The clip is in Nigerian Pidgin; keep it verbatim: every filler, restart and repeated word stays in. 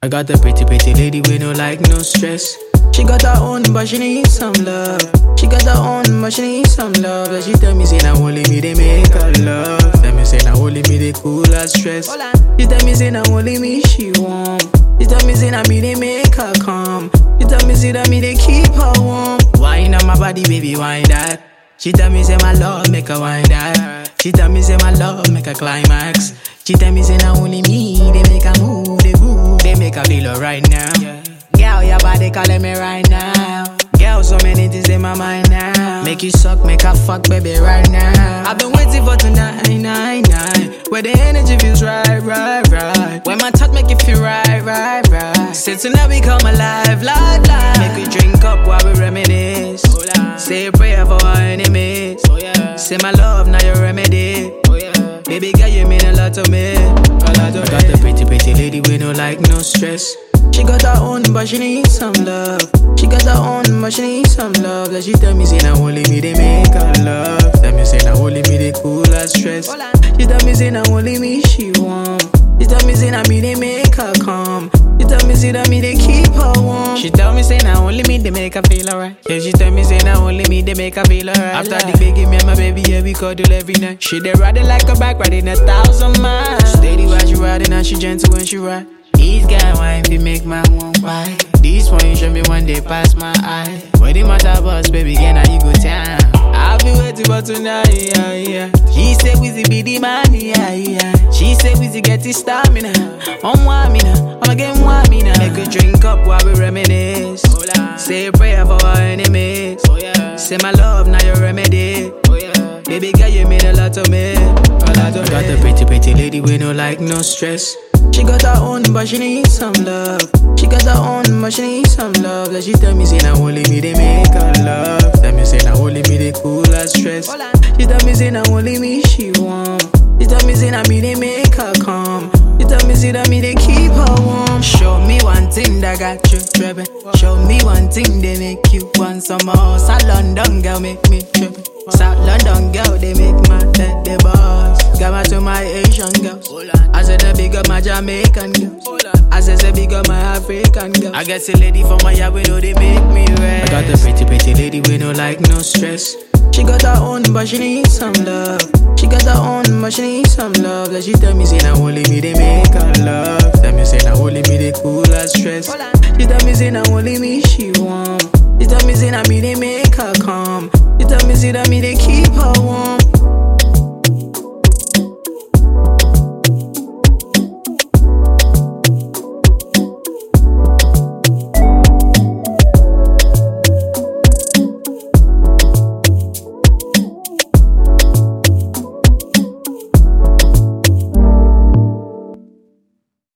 I got the pretty, pretty lady with no like, no stress. She got her own, but she needs some love. She got her own, but she needs some love. And she tell me, say, now only me, they make her love. Tell me, say, now only me, they cool her stress. She tell me, say, now only me, she warm. She tell me, say, now me, they make her calm. She tell me, say, that me, they keep her warm. Wine on my body, baby, wine that. She tell me, say, my love, make her wine that. She tell me, say, my love, make her climax. She tell me, say, now only me, they make her move, they move, they make her feel alright now. Girl, your body calling me right now. Girl, so many things in my mind now. Make you suck, make her fuck, baby, right now. I've been waiting for tonight, nine, nine. Where the energy feels right, right, right. When my touch make you feel right, right, right. Say tonight we come alive, live, live. Make we drink up while we reminisce. Say a prayer for our enemies. Say my love, now your remedy. Baby girl, you mean a lot to me. A lot to I got me. The pretty, pretty lady with no like, no stress. She got her own, but she needs some love. She got her own, but she needs some love. That she tell me, say, now only me, they make her love. Tell me, say, now only me, they cool her stress. She tell me, say, now only me, she warm. She tell me, say, now me, they make her calm. She tell me, say, that me, they keep her warm. She tell me, say, now only me, they make her feel alright. Yeah, she tell me, say, now only me, they make her feel alright. After the baby, me and my baby, yeah, we cuddle every night. She they riding like a bike, riding a thousand miles. Steady while she riding, and she gentle when she ride. These guy wine fi make my one why. This one you show me one day pass my eye. When the matter boss, baby, again now you go down. I'll be waiting for tonight, yeah, yeah. She say Wizzy be the man, yeah, yeah. She say Wizzy get his stamina. On one me now, I'm again one me now. Make we drink up while we reminisce. Say a prayer for our enemies. Say my love, now your remedy. Baby girl, you mean a lot to me. A lot to I got the pretty, pretty lady with no like, no stress. She got her own, but she needs some love. She got her own, but she needs some love. That she tell me, say, now only me, they make her love. Tell me, say, now only me, they cool her stress. She tell me, say, now only me, she warm. She tell me, say, now me, they make her calm. She tell me, say, that me, they keep her warm. Show me one thing that got you tripping. Show me one thing they make you want some more. South London girl make me tripping. South London girl, they make my head the boss. Got my to my Asian girls. I said the big up my Jamaican girls. I said the big up my African girls. I guess a lady from my yard, we know they make me rest. I got the pretty, pretty lady with no like, no stress. She got her own, but she needs some love. She got her own, but she needs some love. That she tell me, say, now only me, they make her love. Tell me, say, now only me, they cool her stress. She tell me, say, now only me, she warm. She tell me, say, now me, they make her calm. She tell me, say, that me, they keep her warm.